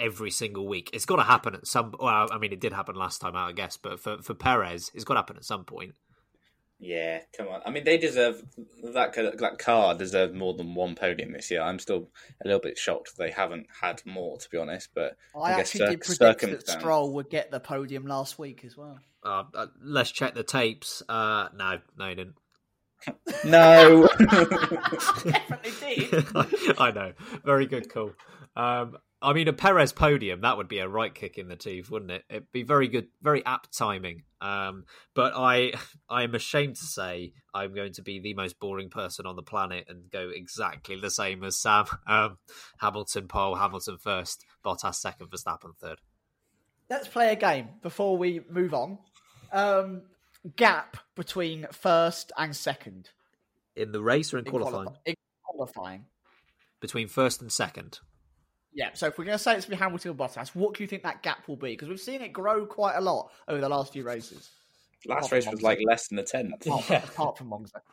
every single week. It's got to happen at some. Well, I mean, it did happen last time out, I guess. But for for Perez, it's got to happen at some point. Yeah, come on. I mean, they deserve that. That car deserved more than one podium this year. I'm still a little bit shocked they haven't had more, to be honest. But I, I guess actually cir- did predict that circumstance. Stroll would get the podium last week as well. Uh, uh, let's check the tapes. Uh, no, no, you didn't. No, Definitely did. I know. Very good call. Um, I mean, a Perez podium, that would be a right kick in the teeth, wouldn't it? It'd be very good, very apt timing. Um, but I, I'm ashamed to say I'm going to be the most boring person on the planet and go exactly the same as Sam. Um, Hamilton pole, Hamilton first, Bottas second, Verstappen third. Let's play a game before we move on. Um, gap between first and second. In the race or in, in qualifying? Qualif- in qualifying. Between first and second. Yeah, so if we're going to say it's between Hamilton and Bottas, what do you think that gap will be? Because we've seen it grow quite a lot over the last few races. last Apart race from was Monza. like less than a tenth. Apart, Yeah. apart from Monza.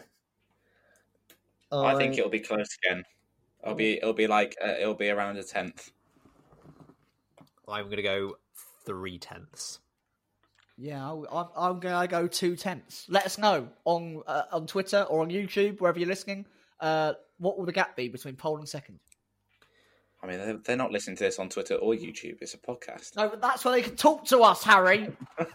I think it'll be close again. It'll be it'll be like uh, it'll be around a tenth. I'm going to go three tenths. Yeah, I'm, I'm going to go two tenths. Let us know on uh, on Twitter or on YouTube, wherever you're listening. Uh, what will the gap be between pole and second? I mean, they're, they're not listening to this on Twitter or YouTube. It's a podcast. No, but that's where they can talk to us, Harry.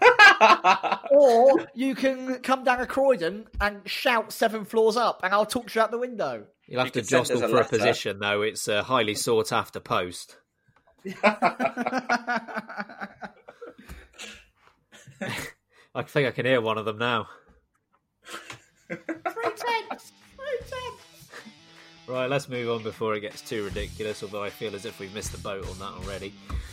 Or you can come down to Croydon and shout seven floors up, and I'll talk to you out the window. You'll have You to could send us jostle a for a letter. position, though. It's a highly sought after post. I think I can hear one of them now. Three tenths. Three tenths. Right, let's move on before it gets too ridiculous, although I feel as if we've missed the boat on that already.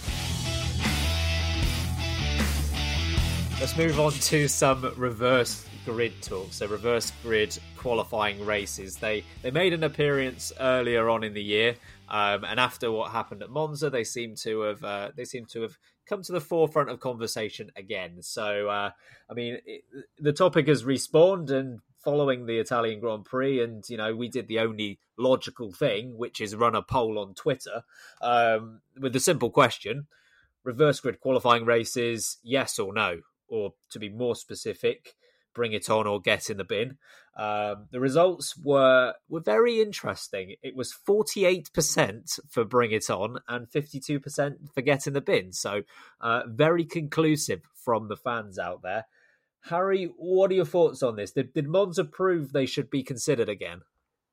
Let's move on to some reverse grid talk. So reverse grid qualifying races. They they made an appearance earlier on in the year, um, and after what happened at Monza, they seem to have uh, they seem to have come to the forefront of conversation again. So uh, I mean, it, the topic has respawned, and following the Italian Grand Prix, and you know, we did the only logical thing, which is run a poll on Twitter um, with the simple question: reverse grid qualifying races, yes or no? Or to be more specific, bring it on or get in the bin. Um, the results were were very interesting. It was forty-eight percent for bring it on and fifty-two percent for get in the bin. So uh, very conclusive from the fans out there. Harry, what are your thoughts on this? Did, did Monza prove they should be considered again?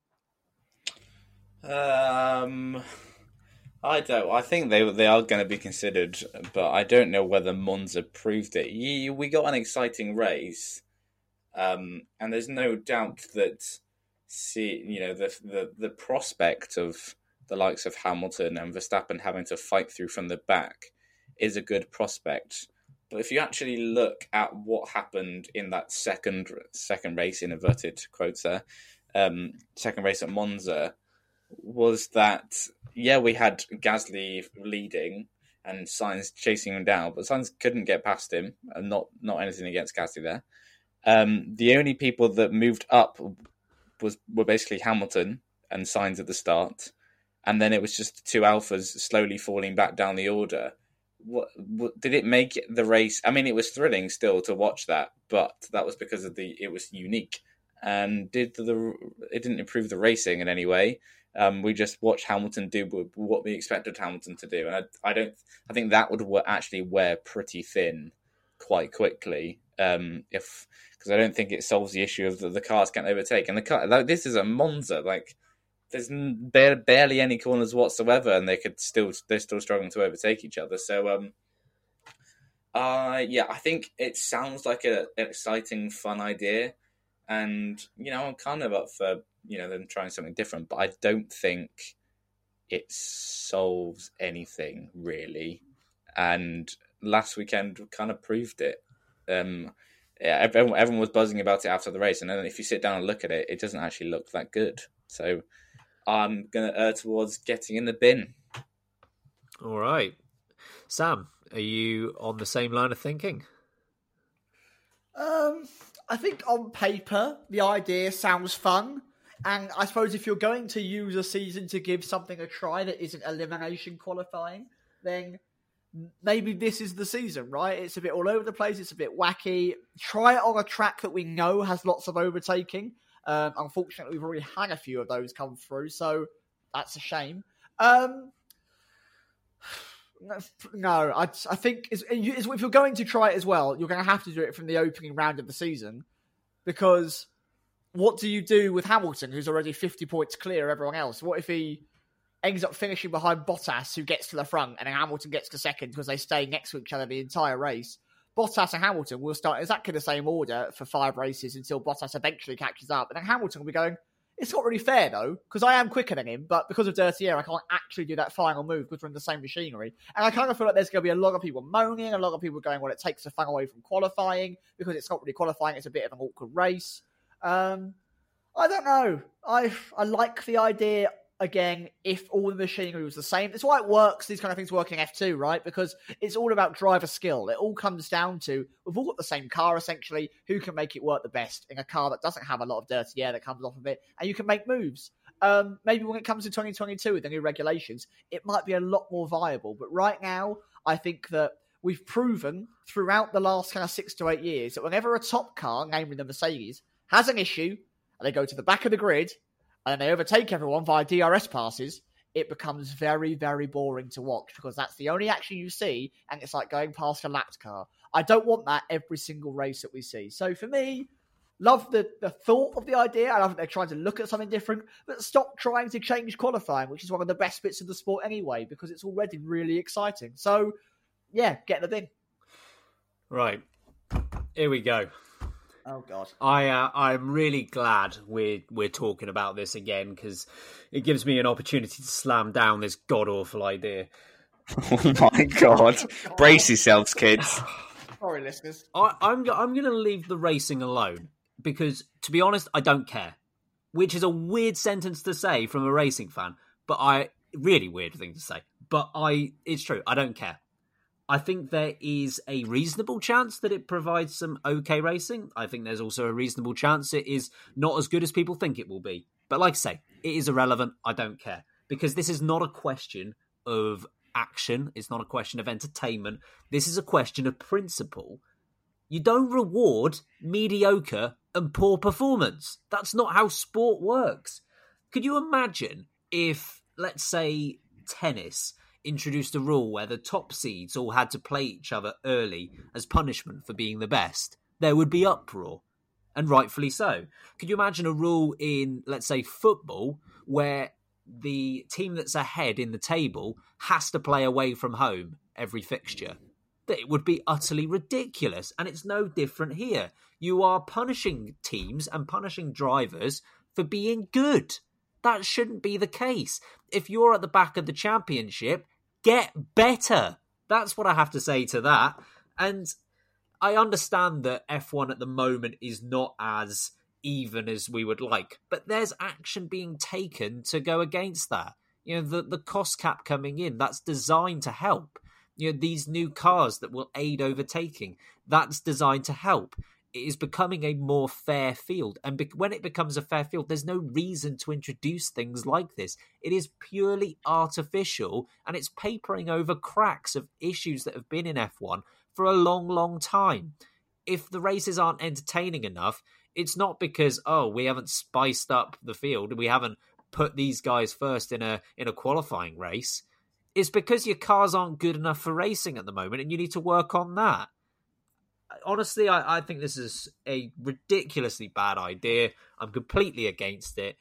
Um, I don't. I think they they are going to be considered, but I don't know whether Monza proved it. You, we got an exciting race, um, and there's no doubt that see you know the the the prospect of the likes of Hamilton and Verstappen having to fight through from the back is a good prospect. But if you actually look at what happened in that second second race, in inverted quotes there, um, second race at Monza, was that, yeah, we had Gasly leading and Sainz chasing him down, but Sainz couldn't get past him, and not, not anything against Gasly there. Um, the only people that moved up was were basically Hamilton and Sainz at the start, and then it was just the two Alphas slowly falling back down the order. What, what did it make the race? I mean, it was thrilling still to watch that, but that was because of the it was unique, and did the it didn't improve the racing in any way. Um, we just watched Hamilton do what we expected Hamilton to do, and I, I don't. I think that would actually wear pretty thin quite quickly. Um, if because I don't think it solves the issue of the, the cars can't overtake, and the car. Like, this is a Monza, like. There's bare, barely any corners whatsoever, and they could still they're still struggling to overtake each other. So, um, uh, yeah, I think it sounds like a, an exciting, fun idea, and you know, I'm kind of up for you know them trying something different, but I don't think it solves anything really. And last weekend kind of proved it. Um, yeah, everyone, everyone was buzzing about it after the race, and then if you sit down and look at it, it doesn't actually look that good. So. I'm going to err towards getting in the bin. All right. Sam, are you on the same line of thinking? Um, I think on paper, the idea sounds fun. And I suppose if you're going to use a season to give something a try that isn't elimination qualifying, then maybe this is the season, right? It's a bit all over the place. It's a bit wacky. Try it on a track that we know has lots of overtaking. Um, unfortunately, we've already had a few of those come through, so that's a shame. Um, no, I, I think it's, it's, if you're going to try it as well, you're going to have to do it from the opening round of the season, because what do you do with Hamilton, who's already fifty points clear of everyone else? What if he ends up finishing behind Bottas, who gets to the front, and then Hamilton gets to second because they stay next to each other the entire race? Bottas and Hamilton will start exactly the same order for five races until Bottas eventually catches up. And then Hamilton will be going, it's not really fair, though, because I am quicker than him, but because of dirty air, I can't actually do that final move because we're in the same machinery. And I kind of feel like there's going to be a lot of people moaning, a lot of people going, well, it takes the fun away from qualifying because it's not really qualifying, it's a bit of an awkward race. Um, I don't know. I I like the idea, again, if all the machinery was the same. That's why it works, these kind of things work in F two, right? Because it's all about driver skill. It all comes down to, we've all got the same car, essentially, who can make it work the best in a car that doesn't have a lot of dirty air that comes off of it, and you can make moves. Um, maybe when it comes to twenty twenty-two with the new regulations, it might be a lot more viable. But right now, I think that we've proven throughout the last kind of six to eight years that whenever a top car, namely the Mercedes, has an issue, and they go to the back of the grid, and they overtake everyone via D R S passes, it becomes very, very boring to watch because that's the only action you see, and it's like going past a lapped car. I don't want that every single race that we see. So for me, love the, the thought of the idea. I love that they're trying to look at something different, but stop trying to change qualifying, which is one of the best bits of the sport anyway, because it's already really exciting. So, yeah, get the bin. Right. Here we go. Oh God! I uh, I'm really glad we're we're talking about this again because it gives me an opportunity to slam down this god awful idea. Oh my God! Brace yourselves, kids. Sorry, listeners. I, I'm I'm going to leave the racing alone because, to be honest, I don't care. Which is a weird sentence to say from a racing fan, but I really weird thing to say. But I, it's true. I don't care. I think there is a reasonable chance that it provides some okay racing. I think there's also a reasonable chance it is not as good as people think it will be. But like I say, it is irrelevant. I don't care. Because this is not a question of action. It's not a question of entertainment. This is a question of principle. You don't reward mediocre and poor performance. That's not how sport works. Could you imagine if, let's say, tennis introduced a rule where the top seeds all had to play each other early as punishment for being the best? There would be uproar, and rightfully so. Could you imagine a rule in, let's say, football, where the team that's ahead in the table has to play away from home every fixture? That it would be utterly ridiculous, and it's no different here. You are punishing teams and punishing drivers for being good. That shouldn't be the case. If you're at the back of the championship, get better. That's what I have to say to that. And I understand that F one at the moment is not as even as we would like, but there's action being taken to go against that. You know, the, the cost cap coming in, that's designed to help. You know, these new cars that will aid overtaking, that's designed to help. It is becoming a more fair field. And be- when it becomes a fair field, there's no reason to introduce things like this. It is purely artificial, and it's papering over cracks of issues that have been in F one for a long, long time. If the races aren't entertaining enough, it's not because, oh, we haven't spiced up the field, we haven't put these guys first in a in a qualifying race. It's because your cars aren't good enough for racing at the moment, and you need to work on that. Honestly, I, I think this is a ridiculously bad idea. I'm completely against it.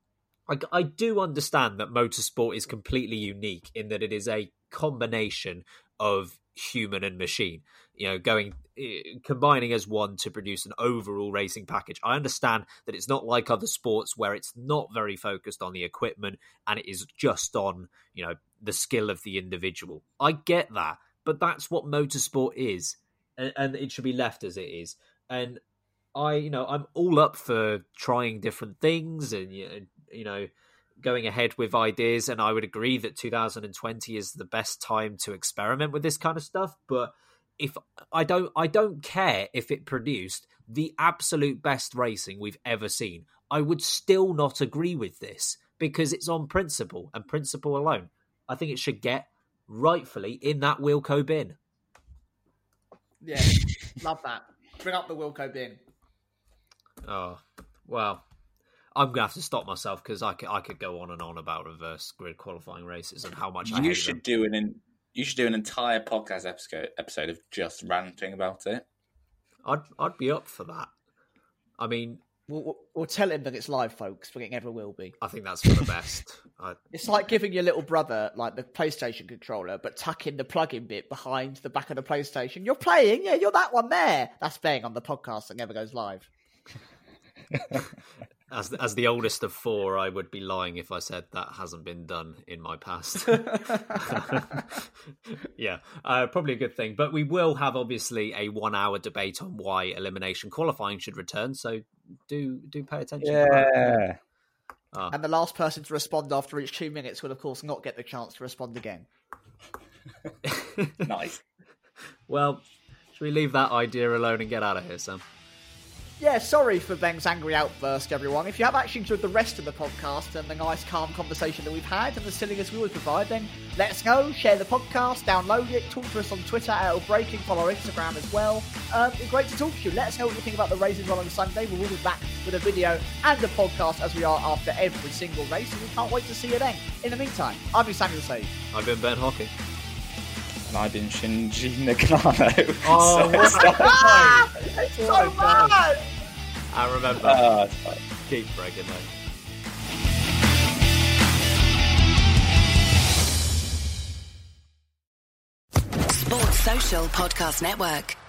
I, I do understand that motorsport is completely unique in that it is a combination of human and machine, you know, going combining as one to produce an overall racing package. I understand that it's not like other sports where it's not very focused on the equipment and it is just on, you know, the skill of the individual. I get that, but that's what motorsport is. And, and it should be left as it is. And I, you know, I'm all up for trying different things and, you know, going ahead with ideas. And I would agree that two thousand twenty is the best time to experiment with this kind of stuff. But if I don't, I don't care if it produced the absolute best racing we've ever seen. I would still not agree with this because it's on principle and principle alone. I think it should get rightfully in that Wilco bin. Yeah, love that. Bring up the Wilco bin. Oh, well, I'm going to have to stop myself because I could, I could go on and on about reverse grid qualifying races and how much I You hate should them. do an you should do an entire podcast episode episode of just ranting about it. I'd I'd be up for that. I mean, We'll, we'll, we'll tell him that it's live, folks, but it never will be. I think that's for the best. I, It's like giving your little brother like the PlayStation controller, but tucking the plug-in bit behind the back of the PlayStation. You're playing, yeah, you're that one there. That's playing on the podcast that never goes live. as as the oldest of four, I would be lying if I said that hasn't been done in my past. Yeah, uh, probably a good thing. But we will have obviously a one-hour debate on why elimination qualifying should return. So do do pay attention. To that. Yeah. Ah. And the last person to respond after each two minutes will, of course, not get the chance to respond again. Nice. Well, should we leave that idea alone and get out of here, Sam? Yeah, sorry for Ben's angry outburst, everyone. If you have actually enjoyed the rest of the podcast and the nice, calm conversation that we've had and the silliness we always provide, then let us know, share the podcast, download it, talk to us on Twitter at Breaking, follow our Instagram as well. Um, it's great to talk to you. Let us know what you think about the races on Sunday. We will be back with a video and a podcast as we are after every single race, and we can't wait to see you then. In the meantime, I've been Samuel Sage. I've been Ben Hocking. And I've been Shinji Nagano. Oh, so, Ah! It's so bad! I remember. uh, it's fine. Keep breaking those. Sports Social Podcast Network.